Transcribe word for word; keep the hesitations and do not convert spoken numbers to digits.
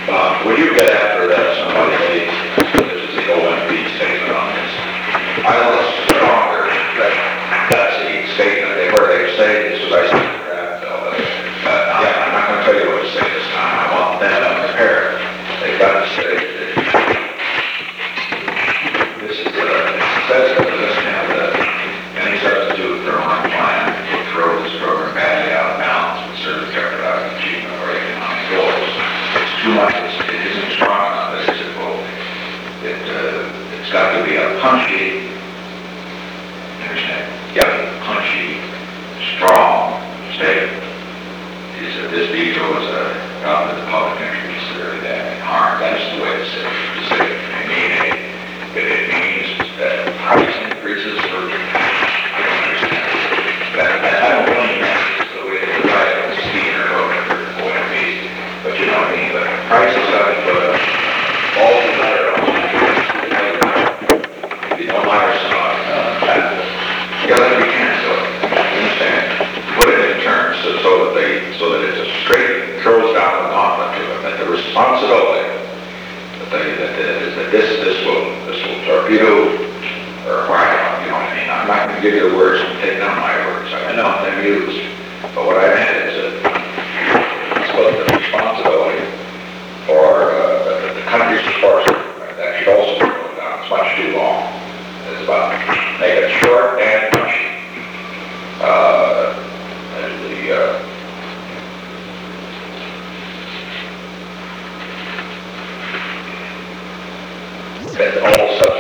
Uh, will you get after that, somebody, please? This is the O M B statement on this. I was stronger that that's the statement they where they say this is I said the draft bill. But, uh, yeah, I'm not going to tell you what to say this time. I want them unprepared. They've got to say that this is the, it says that it doesn't have the, any substitute for a long plan will throw this program badly out of balance with serve jeopardizing achievement of our economic goals. It's too much. It's, it isn't strong enough. It isn't bold. It, uh, it's got to be a punchy, understand? Yeah, punchy, strong statement. Is that this veto is a out of the public interest or that harm? That's the way to say it. To say it. I mean, it, it, it means that price increases for. I don't understand. That, that, I don't blame that. It's the way they write it. It's Steven or whatever, O M B. But you know what I mean? But prices got to put up all the letter on it. If you don't hire somebody, uh, you gotta be canceled. You understand? Put it in terms so, so that they, so that it's a straight, throws down the gauntlet to them, that the responsibility that they, that, that, that this, this will, this will torpedo or whack out, you know what I mean? I'm not going to give you the words and take down my words. I know them used, but what I meant is that it's what the responsibility for uh, the, the country's support that should also be put down. It's much too long. It's about make it short and punchy. Uh, and the uh, that all substitutes